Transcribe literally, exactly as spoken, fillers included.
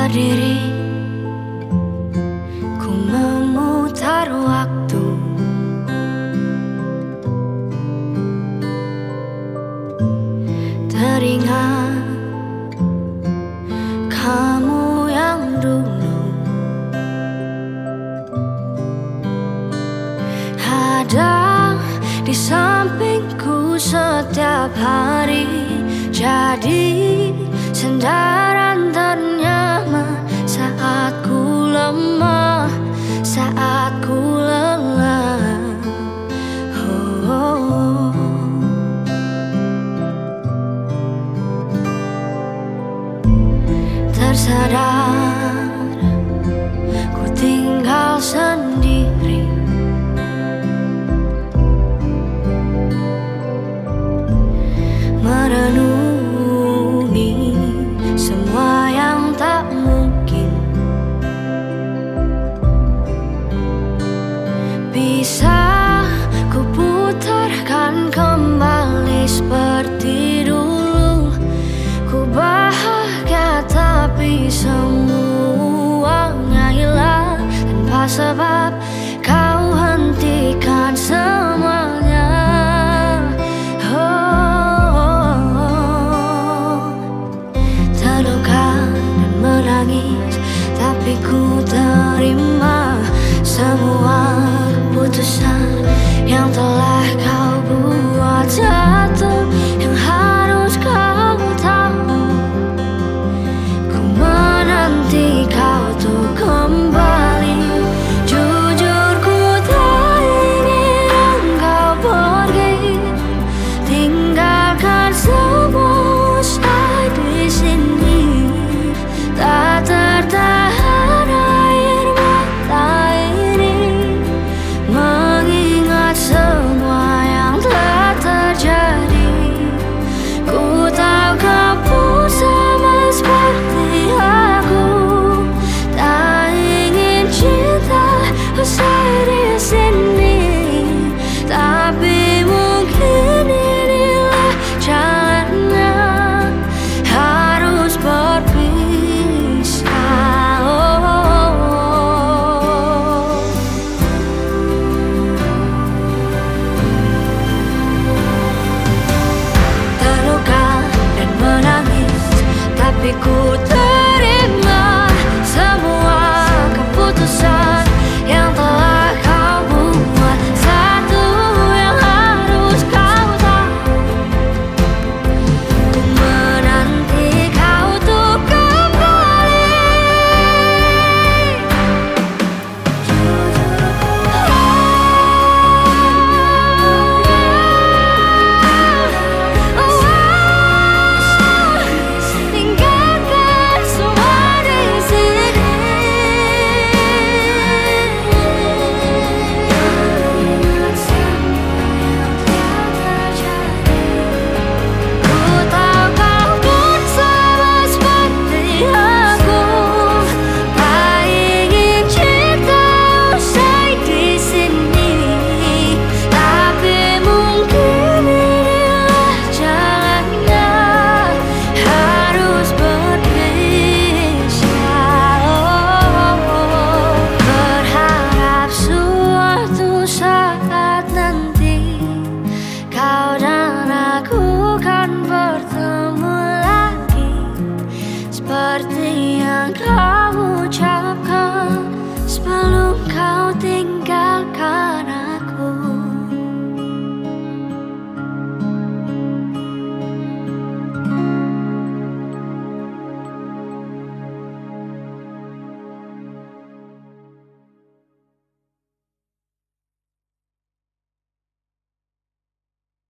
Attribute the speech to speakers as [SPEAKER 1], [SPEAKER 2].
[SPEAKER 1] berdiri, ku memutar waktu. Teringat kamu yang dulu ada di sampingku setiap hari, jadi sandaran ternyaman saat ku lemah, saat ku lelah. Oh, oh, oh. Tersadar ku tinggal sendiri, merenungi semua yang tak mungkin bisa ku putarkan kembali seperti dulu. Ku bahagia tapi semuanya hilang tanpa sebab kau hentikan semuanya. Tapi ku terima semua keputusan yang telah